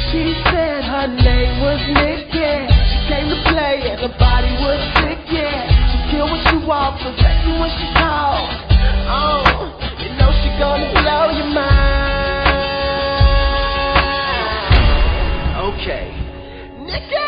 She said her name was Nikki. She came to play and her body was sick, yeah. She kill when she walks, so sexy when she talks. Oh, you know she gonna blow your mind. Okay. Nikki!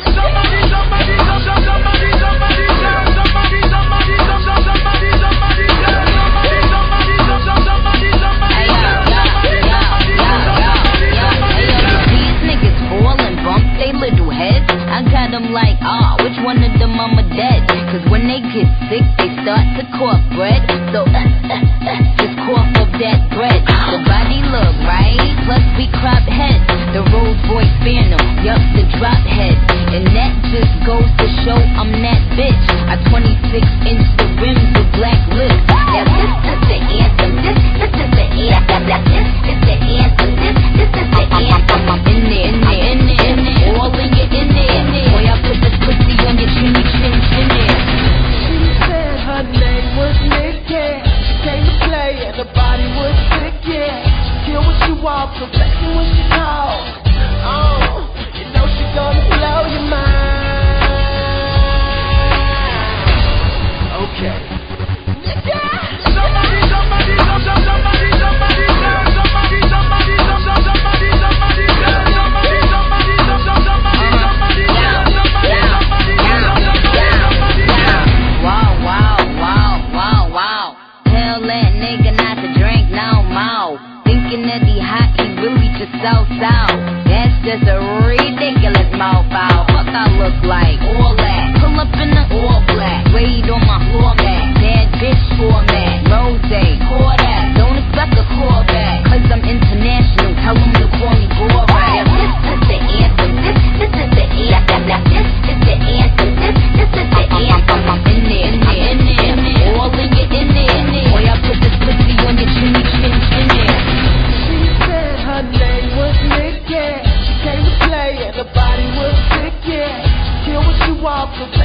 I got them like, which one of them I'ma dead? Cause when they get sick, they start to cough bread. So, just cough up that bread. The body look right, plus we crop heads. The Rolls Royce Phantom, yup, the drop head. And that just goes to show I'm that bitch. I 26-inch the rims with black lips. Now this is the anthem, this is the anthem. This is the anthem, this is the anthem. In there, all in your in there. Boy, I put this pussy on your chinny chin chin there. She said her name was Nikki. She came to play and her body was sick, yeah. She kill when she walks, so sexy when she talks. Oh, you know she gonna blow your mind. Okay. Wow. Tell that nigga not to drink no more. Thinking that he hot, he really just so. That's just a ridiculous mofo. Fuck I look like all that. Pull up in the all black. Wade on my floor mat. Bad bitch format. Rose, pour that. Don't expect a call back. Cause I'm international. Tell them to call me Borat. This is the anthem. This is the anthem. This is the anthem. This is the anthem. In there. All in your in there. Boy, I put this pussy on your chinny chin chin there. She said her name was Nikki. She came to play and her body was sick, yeah. She kill when she walks, so